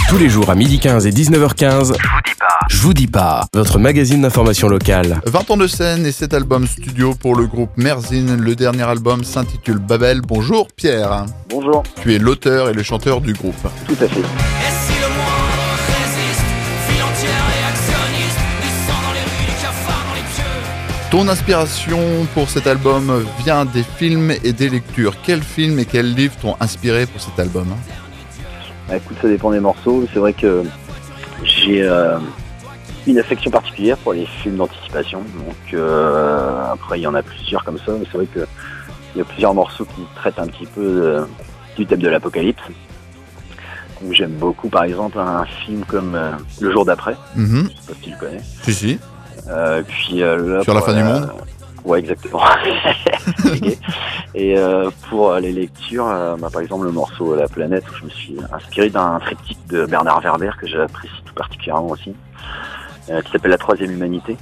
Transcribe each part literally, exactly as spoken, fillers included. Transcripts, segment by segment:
Tous les jours à midi quinze et dix-neuf heures quinze. Je vous dis pas. Je vous dis pas. Votre magazine d'information locale. vingt ans de scène et cet album studio pour le groupe Merzine. Le dernier album s'intitule Babel. Bonjour Pierre. Bonjour. Tu es l'auteur et le chanteur du groupe. Tout à fait. Et si le moindre résiste, ville entière et actionniste, du sang dans les rues, du cafard dans les pieux. Ton inspiration pour cet album vient des films et des lectures. Quels films et quels livres t'ont inspiré pour cet album ? Bah, écoute, ça dépend des morceaux. C'est vrai que j'ai euh, une affection particulière pour les films d'anticipation. Donc euh, après, il y en a plusieurs comme ça. Mais c'est vrai que il y a plusieurs morceaux qui traitent un petit peu euh, du thème de l'apocalypse. Donc, j'aime beaucoup, par exemple, un film comme euh, Le jour d'après. Mm-hmm. Je sais pas si tu le connais. Si, si. Euh, puis, euh, là, Sur la fin euh, du monde. Ouais, exactement. Et euh, pour les lectures, euh, bah, par exemple le morceau La planète, où je me suis inspiré d'un triptyque de Bernard Werber que j'apprécie tout particulièrement aussi, euh, qui s'appelle La troisième humanité,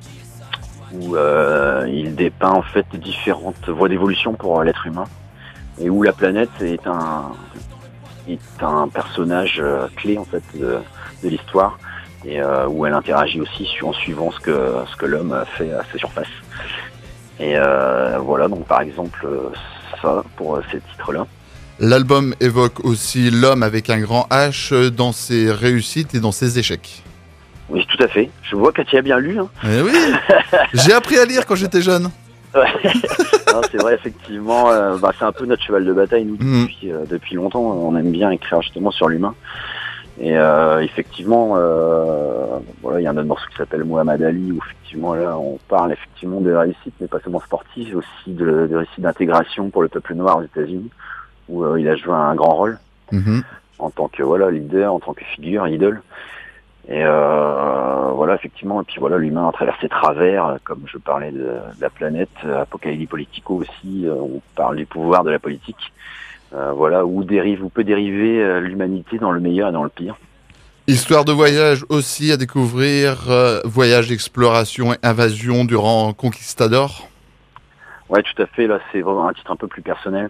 où euh, il dépeint en fait différentes voies d'évolution pour l'être humain, et où la planète est un est un personnage euh, clé en fait de, de l'histoire, et euh, où elle interagit aussi en suivant ce que ce que l'homme fait à sa surface. Et euh, voilà, donc par exemple, ça pour euh, ces titres-là. L'album évoque aussi l'homme avec un grand H dans ses réussites et dans ses échecs. Oui, tout à fait. Je vois que tu as bien lu. Hein. Eh oui, j'ai appris à lire quand j'étais jeune. Ouais. Non, c'est vrai, effectivement, euh, bah, c'est un peu notre cheval de bataille, nous, Mmh. depuis, euh, depuis longtemps. On aime bien écrire justement sur l'humain. Et euh, effectivement, euh, voilà, il y a un autre morceau qui s'appelle Mohamed Ali, où effectivement là on parle effectivement de réussite, mais pas seulement sportive, aussi de, de réussite d'intégration pour le peuple noir aux États-Unis, où euh, il a joué un grand rôle Mm-hmm. en tant que voilà leader, en tant que figure, idole. Et euh, voilà, effectivement, et puis voilà, l'humain à travers ses travers, comme je parlais de, de la planète, Apocalypse Politico aussi, euh, on parle du pouvoir de la politique. Euh, voilà, où dérive, où peut dériver euh, l'humanité dans le meilleur et dans le pire. Histoire de voyage aussi à découvrir, euh, voyage d'exploration et invasion durant Conquistador. Ouais, tout à fait, là c'est vraiment un titre un peu plus personnel,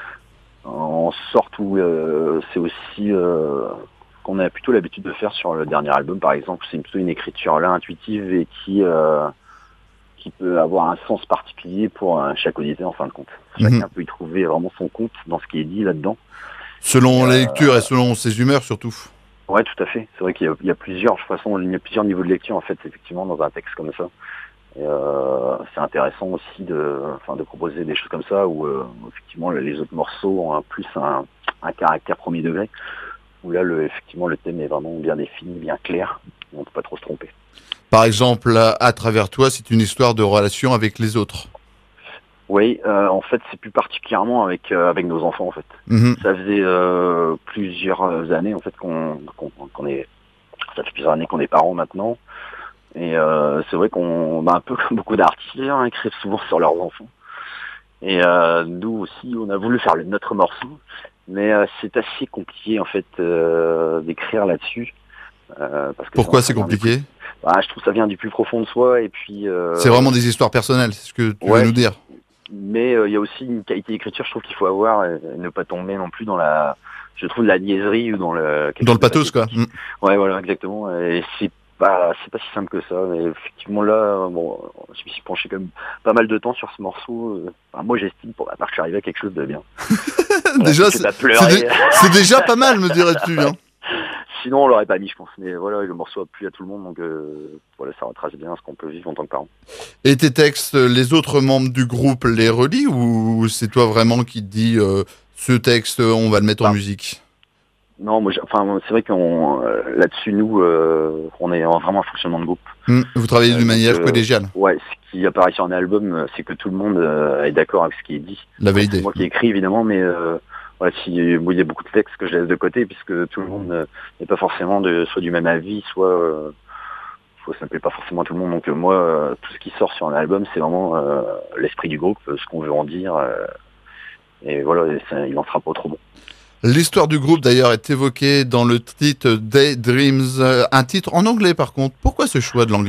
en sorte où euh, c'est aussi euh, qu'on a plutôt l'habitude de faire sur le dernier album par exemple, c'est plutôt une écriture là intuitive et qui euh, qui peut avoir un sens particulier pour euh, chaque auditeur en fin de compte. Chacun Mm-hmm. peut y trouver vraiment son compte dans ce qui est dit là-dedans. Selon Euh, la lecture et selon ses humeurs surtout. Ouais, tout à fait. C'est vrai qu'il y a, il y a plusieurs, de toute façon, il y a plusieurs niveaux de lecture en fait, effectivement, dans un texte comme ça. Et euh, c'est intéressant aussi de, enfin, de proposer des choses comme ça où euh, effectivement les autres morceaux ont un plus un, un caractère premier degré. Où là, le, effectivement, le thème est vraiment bien défini, bien clair. On ne peut pas trop se tromper. Par exemple, à, à travers toi, c'est une histoire de relation avec les autres. Oui, euh, en fait, c'est plus particulièrement avec euh, avec nos enfants en fait. Mm-hmm. Ça faisait euh, plusieurs années en fait qu'on qu'on, qu'on est, ça fait plusieurs années qu'on est parents maintenant. Et euh, c'est vrai qu'on, bah, un peu comme beaucoup d'artistes, hein, écrivent souvent sur leurs enfants. Et euh, nous aussi, on a voulu faire le, notre morceau, mais euh, c'est assez compliqué en fait euh, d'écrire là-dessus. Euh, parce que Pourquoi ça, c'est ça vient du compliqué ? plus- bah, je trouve que ça vient du plus profond de soi et puis. Euh, C'est vraiment des histoires personnelles, c'est ce que tu ouais. veux nous dire. Mais il euh, y a aussi une qualité d'écriture, je trouve qu'il faut avoir, et, et ne pas tomber non plus dans la, je trouve, la niaiserie ou dans le. Dans le pathos, quoi. Mm. Ouais, voilà, exactement. Et c'est pas, c'est pas si simple que ça. Mais effectivement, là, bon, je me suis penché quand même pas mal de temps sur ce morceau. Enfin, moi, j'estime pour ma part que je suis arrivé à quelque chose de bien. Voilà, Déjà, c'est, c'est, c'est, c'est, dé- c'est déjà pas mal, me dirais-tu. Hein. Sinon, on l'aurait pas mis, je pense. Mais voilà, le morceau a plu à tout le monde, donc euh, voilà, ça retrace bien ce qu'on peut vivre en tant que parent. Et tes textes, les autres membres du groupe les relient ou c'est toi vraiment qui te dis euh, ce texte, on va le mettre en Ah. musique ? Non, moi, j'ai- enfin, c'est vrai qu'on euh, là-dessus, nous, euh, on est en vraiment un fonctionnement de groupe. Mmh. Vous travaillez Euh, d'une manière donc, euh, collégiale, Ouais, ce qui apparaît sur un album, euh, c'est que tout le monde euh, est d'accord avec ce qui est dit. la C'est validée. moi qui écris évidemment, mais euh, voilà, si, bon, il y a beaucoup de textes que je laisse de côté puisque tout le monde euh, n'est pas forcément de, soit du même avis, soit, euh, soit ça ne plaît pas forcément à tout le monde. Donc euh, moi, euh, tout ce qui sort sur un album, c'est vraiment euh, l'esprit du groupe, euh, ce qu'on veut en dire, euh, et voilà, et ça, il en sera pas trop bon. L'histoire du groupe d'ailleurs est évoquée dans le titre Daydreams, euh, un titre en anglais par contre. Pourquoi ce choix de l'anglais ?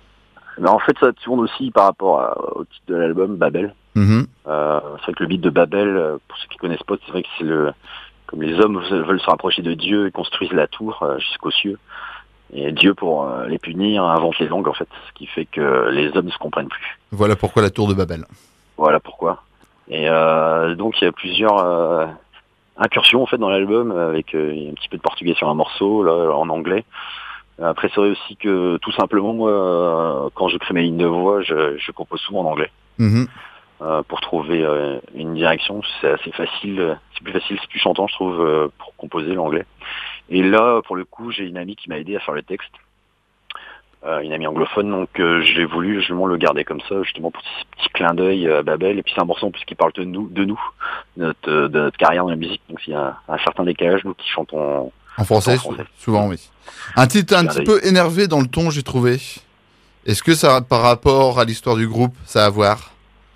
Mais en fait, ça tourne aussi par rapport à, au titre de l'album, Babel. Mmh. Euh, c'est vrai que le beat de Babel, euh, pour ceux qui connaissent pas, c'est vrai que c'est le comme les hommes veulent se rapprocher de Dieu, ils construisent la tour euh, jusqu'aux cieux. Et Dieu, pour euh, les punir, invente les langues, en fait, ce qui fait que les hommes ne se comprennent plus. Voilà pourquoi la tour de Babel. Voilà pourquoi. Et euh, donc, il y a plusieurs euh, incursions, en fait, dans l'album, avec euh, un petit peu de portugais sur un morceau, là, en anglais. Après, c'est vrai aussi que, tout simplement, moi, euh, quand je crée mes lignes de voix, je, je compose souvent en anglais. Mmh. Euh, pour trouver euh, une direction, c'est assez facile, c'est plus facile, c'est plus chantant, je trouve, euh, pour composer l'anglais. Et là, pour le coup, j'ai une amie qui m'a aidé à faire le texte, euh, une amie anglophone, donc euh, j'ai voulu justement le garder comme ça, justement pour ce petit clin d'œil à Babel. Et puis c'est un morceau en plus qui parle de nous, de nous, de notre, de notre carrière dans la musique. Donc il y a un, un certain décalage, nous qui chantons en français, en français. Souvent, oui. Un titre un petit peu énervé dans le ton, j'ai trouvé. Est-ce que ça, par rapport à l'histoire du groupe, ça a à voir?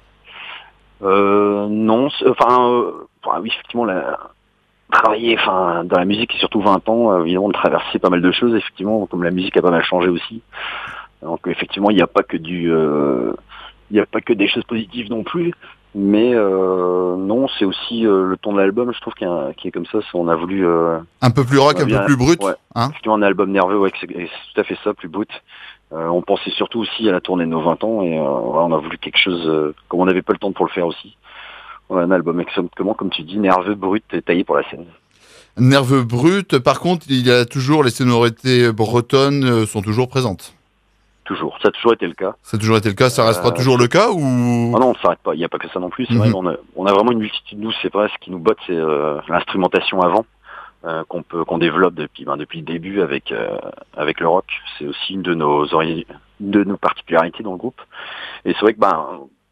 Euh, non, enfin, euh, oui, effectivement, la, travailler, enfin, dans la musique, et surtout vingt ans, euh, évidemment, de traverser pas mal de choses, effectivement, comme la musique a pas mal changé aussi. Donc, effectivement, il n'y a pas que du, il euh, n'y a pas que des choses positives non plus, mais euh, non, c'est aussi euh, le ton de l'album, je trouve, qui est, qui est comme ça. On a voulu euh, un peu plus rock, un bien, peu plus brut, ouais, hein. Effectivement, un album nerveux, ouais, c'est, c'est tout à fait ça, plus brut. Euh, on pensait surtout aussi à la tournée de nos vingt ans et euh, voilà, on a voulu quelque chose, euh, comme on n'avait pas le temps pour le faire aussi. Ouais, un album exactement, comme tu dis, nerveux, brut et taillé pour la scène. Nerveux, brut. Par contre, il y a toujours les sonorités bretonnes euh, sont toujours présentes. Toujours, ça a toujours été le cas. Ça a toujours été le cas, ça restera euh, toujours le cas ou... Ah non, on ne s'arrête pas, il n'y a pas que ça non plus. C'est mm-hmm. vrai, on a, on a vraiment une multitude, nous, c'est pas ce qui nous botte, c'est euh, l'instrumentation avant. Euh, qu'on peut qu'on développe depuis ben, depuis le début avec euh, avec le rock. C'est aussi une de nos ori- de nos particularités dans le groupe. Et c'est vrai que ben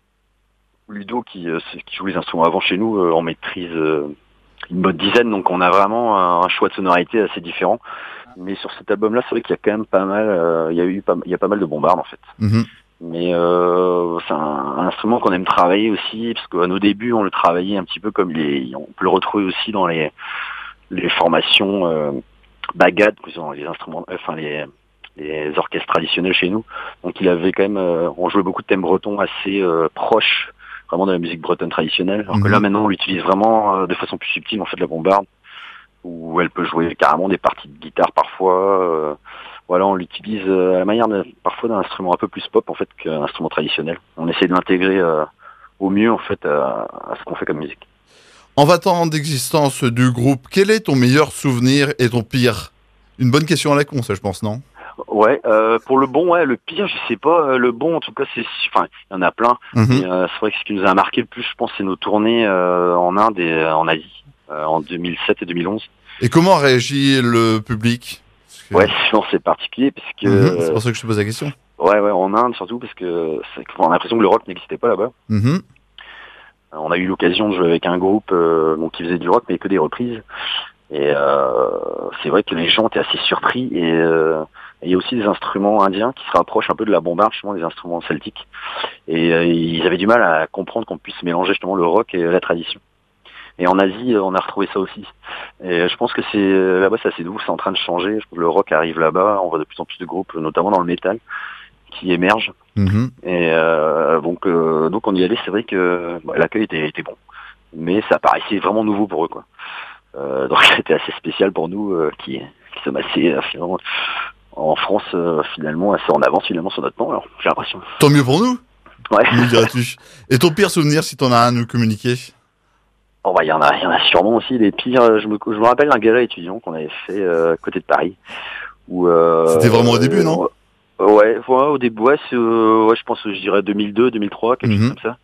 Ludo qui euh, qui joue les instruments avant chez nous, euh, on maîtrise euh, une bonne dizaine, donc on a vraiment un, un choix de sonorité assez différent. Mais sur cet album-là, c'est vrai qu'il y a quand même pas mal, euh, il y a eu pas, il y a pas mal de bombardes en fait. Mm-hmm. Mais euh, c'est un, un instrument qu'on aime travailler aussi, parce qu'à nos débuts, on le travaillait un petit peu comme les, on peut le retrouver aussi dans les les formations euh, bagad, les instruments, enfin les, les orchestres traditionnels chez nous. Donc il avait quand même, euh, on jouait beaucoup de thèmes bretons assez euh, proches, vraiment de la musique bretonne traditionnelle. Alors mmh. que là maintenant on l'utilise vraiment euh, de façon plus subtile, en fait, la bombarde, où elle peut jouer carrément des parties de guitare parfois. Euh, voilà, on l'utilise euh, à la manière de, parfois d'un instrument un peu plus pop en fait qu'un instrument traditionnel. On essaie de l'intégrer euh, au mieux en fait à, à ce qu'on fait comme musique. En vingt ans d'existence du groupe, quel est ton meilleur souvenir et ton pire? Une bonne question à la con, ça, je pense, non? Ouais, euh, pour le bon, ouais, le pire, je sais pas. Le bon, en tout cas, c'est, enfin, il y en a plein. Mm-hmm. Mais, euh, c'est vrai que ce qui nous a marqué le plus, je pense, c'est nos tournées euh, en Inde et en Asie, euh, en deux mille sept et deux mille onze. Et comment réagit le public? Que... Ouais, non, c'est particulier parce que. Mm-hmm. C'est pour ça que je te pose la question. Ouais, ouais, en Inde surtout parce que c'est... on a l'impression que le rock n'existait pas là-bas. Mm-hmm. On a eu l'occasion de jouer avec un groupe euh, donc, qui faisait du rock, mais que des reprises. Et euh, c'est vrai que les gens étaient assez surpris. Et euh, il y a aussi des instruments indiens qui se rapprochent un peu de la bombarde, justement, des instruments celtiques. Et euh, ils avaient du mal à comprendre qu'on puisse mélanger justement le rock et la tradition. Et en Asie, on a retrouvé ça aussi. Et je pense que c'est là-bas, c'est assez doux, c'est en train de changer. Je trouve que le rock arrive là-bas. On voit de plus en plus de groupes, notamment dans le métal, qui émergent. Mmh. Et euh, donc, euh, donc on y allait. C'est vrai que bah, l'accueil était, était bon, mais ça paraissait vraiment nouveau pour eux, quoi. Euh, donc c'était assez spécial pour nous, euh, qui, qui sommes assez euh, finalement en France, euh, finalement assez en avance finalement sur notre temps. Alors j'ai l'impression. Tant mieux pour nous. Ouais. Nous diras-tu. Et ton pire souvenir, si t'en as un à nous communiquer? Oh bah il y en a, il y en a sûrement aussi des pires. Je me, je me rappelle d'un gala étudiant qu'on avait fait euh, à côté de Paris. Où, euh, C'était vraiment au début, non? euh, Ouais, ouais, au début, ouais, c'est, euh, ouais, je pense, je dirais deux mille deux, deux mille trois, quelque mm-hmm. chose comme ça.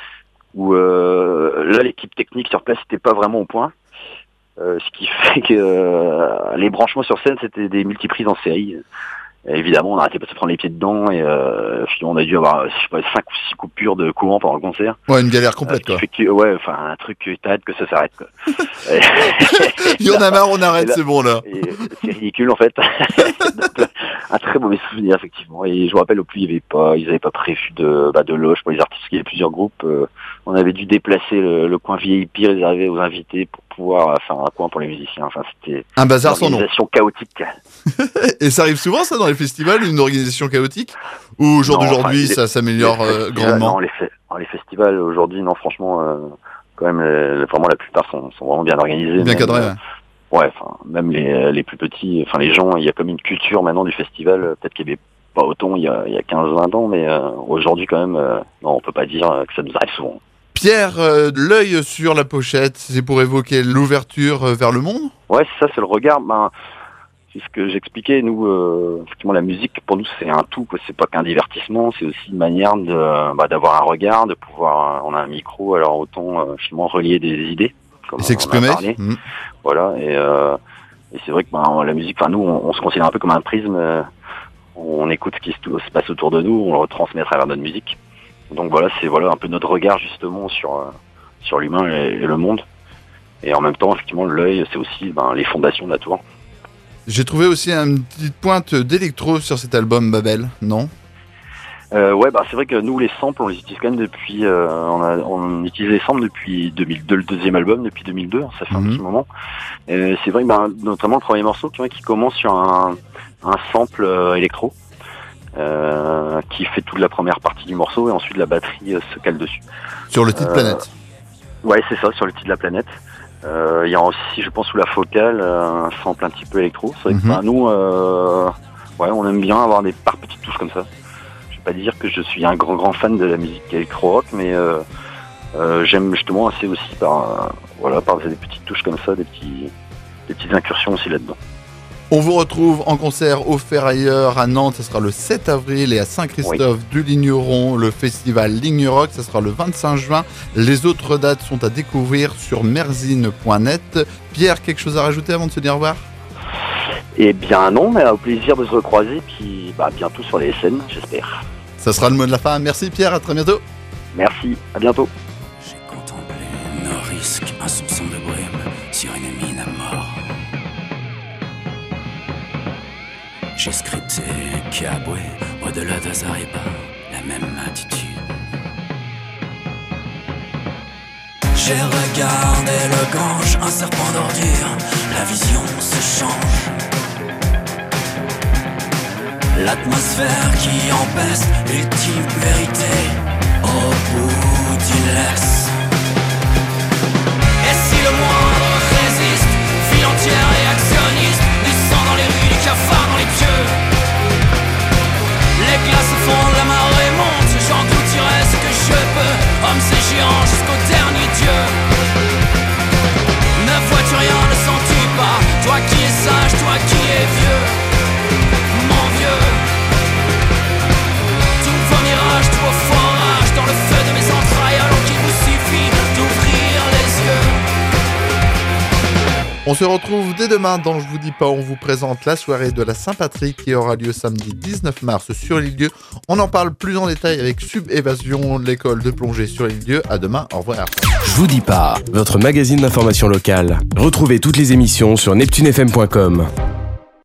Où euh, là, l'équipe technique sur place n'était pas vraiment au point. Euh, ce qui fait que euh, les branchements sur scène, c'était des multiprises en série. Et évidemment, on n'arrêtait pas de se prendre les pieds dedans et euh, on a dû avoir, je sais pas, cinq ou six coupures de courant pendant le concert. Ouais, une galère complète, euh, quoi. Fait que, ouais, enfin, un truc que t'as hâte que ça s'arrête, quoi. Il y en a marre, on arrête, là, c'est bon, là. Et c'est ridicule, en fait. Donc, un très mauvais souvenir, effectivement. Et je me rappelle, au plus, il y avait pas, ils avaient pas prévu de, bah, de loge pour les artistes, il y avait plusieurs groupes. Euh, on avait dû déplacer le, le coin V I P réservé aux invités pour pouvoir faire un coin pour les musiciens. Enfin, c'était un bazar sans nom. Une organisation chaotique. Et ça arrive souvent, ça, dans les festivals, une organisation chaotique? Ou au jour non, d'aujourd'hui, enfin, ça s'améliore euh, grandement? Non, les, fe- les festivals, aujourd'hui, non, franchement, euh, quand même, les, vraiment la plupart sont, sont vraiment bien organisés. Bien cadrés, ouais. Ouais, enfin, même les, les plus petits, enfin les gens, il y a comme une culture maintenant du festival, peut-être qu'il y avait pas autant il y a, il y a quinze vingt ans, mais euh, aujourd'hui quand même, euh, non, on peut pas dire que ça nous arrive souvent. Pierre, euh, l'œil sur la pochette, c'est pour évoquer l'ouverture vers le monde ? Ouais, c'est ça, c'est le regard. Ben, c'est ce que j'expliquais. Nous, euh, effectivement, la musique pour nous c'est un tout, quoi. C'est pas qu'un divertissement, c'est aussi une manière de, bah, d'avoir un regard, de pouvoir. On a un micro, alors autant euh, finalement relier des idées. Et s'exprimer. Mmh. Voilà, et, euh, et c'est vrai que ben, la musique, enfin nous, on, on se considère un peu comme un prisme. Euh, on écoute ce qui se, se passe autour de nous, on le retransmet à travers notre musique. Donc voilà, c'est voilà un peu notre regard justement sur euh, sur l'humain et, et le monde. Et en même temps, effectivement, l'œil, c'est aussi ben, les fondations de la tour. J'ai trouvé aussi une petite pointe d'électro sur cet album Babel, non ? Euh, ouais, bah c'est vrai que nous les samples on les utilise quand même depuis, euh, on, a, on utilise les samples depuis deux mille deux, le deuxième album depuis deux mille deux, ça fait mm-hmm. un petit moment. Et c'est vrai que bah, notamment le premier morceau tu vois, qui commence sur un, un sample euh, électro, euh, qui fait toute la première partie du morceau et ensuite la batterie euh, se cale dessus. Sur le titre euh, Planète. Ouais, c'est ça, sur le titre de la planète. Il euh, y a aussi, je pense, sous la focale, euh, un sample un petit peu électro. C'est vrai mm-hmm. que bah, nous, euh, ouais, on aime bien avoir des par petites touches comme ça. Pas dire que je suis un grand grand fan de la musique électro-rock, mais euh, euh, j'aime justement assez aussi par euh, voilà par des petites touches comme ça, des petits des petites incursions aussi là-dedans. On vous retrouve en concert au Ferrailleur à Nantes, ce sera le sept avril, et à Saint-Christophe oui. du Ligneron, le festival Ligne Rock, ce sera le vingt-cinq juin. Les autres dates sont à découvrir sur merzine point net. Pierre, quelque chose à rajouter avant de se dire au revoir ? Eh bien non, mais au plaisir de se recroiser, puis bah, bientôt sur les scènes, j'espère. Ça sera le mot de la fin. Merci Pierre, à très bientôt. Merci, à bientôt. J'ai contemplé nos risques, un soupçon de brume sur une mine à mort. J'ai scruté Kabwe, au-delà de Zariba, la même attitude. J'ai regardé le Gange, un serpent d'ordure, la vision se change. L'atmosphère qui empeste l'ultime vérité au bout d'une laisse. Et si le moindre résiste, ville entière et actionniste, du sang dans les rues, du cafard dans les pieux. Les glaces fondent, la marée monte, j'engloutirai ce que je peux. Homme c'est géant jusqu'au dernier dieu. Ne vois-tu rien, ne sens-tu pas, toi qui es sage, toi qui es vieux. Mon vieux, tout vos mirages, tout vos forages, dans le feu de mes entrailles, alors qu'il vous suffit d'ouvrir les yeux. On se retrouve dès demain dans Je vous dis pas, on vous présente la soirée de la Saint-Patrick qui aura lieu samedi dix-neuf mars sur l'île-dieu. On en parle plus en détail avec Sub-Évasion, l'école de plongée sur l'île-dieu. À demain, au revoir. Je vous dis pas, votre magazine d'information locale. Retrouvez toutes les émissions sur neptune f m point com.